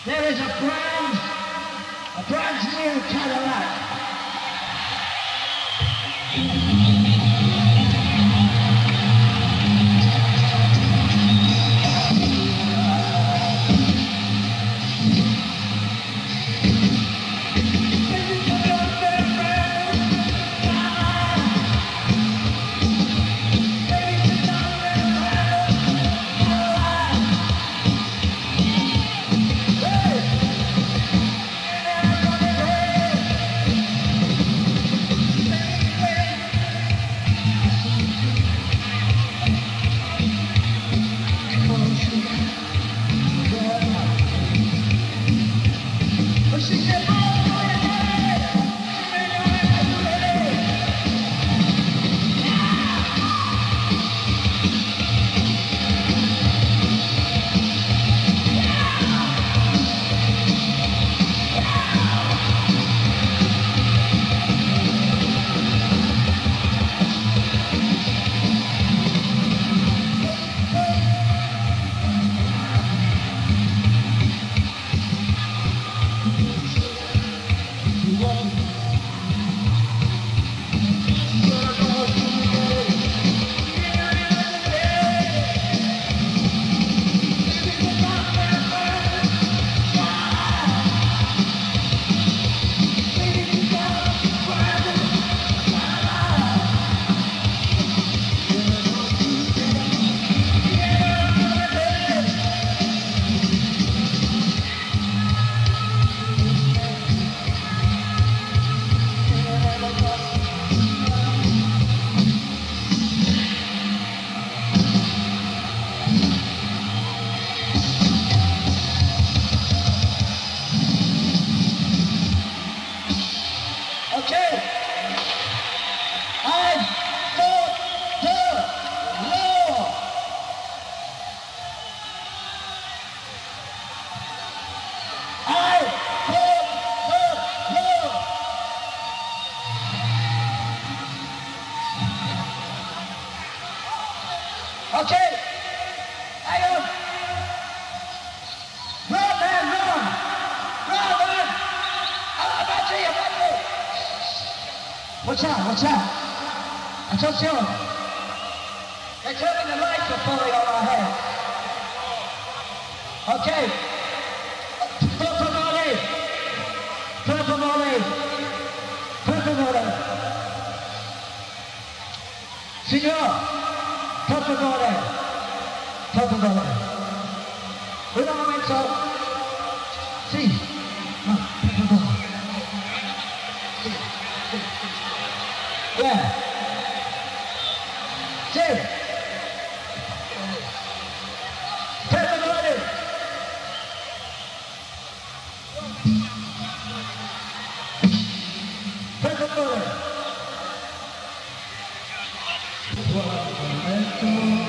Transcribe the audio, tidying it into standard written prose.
There is a brand new Cadillac. Okay. I fought the law. I fought the law. Okay. Hang on. Run, man, run. Run, run. Back to you. Watch out. Attention. They're turning the lights are falling on our heads. Okay. Purple mole. Signor, purple mole. Un momento. Sì. No, purple mole. Yeah. Two. Pepperoni. Pepperoni.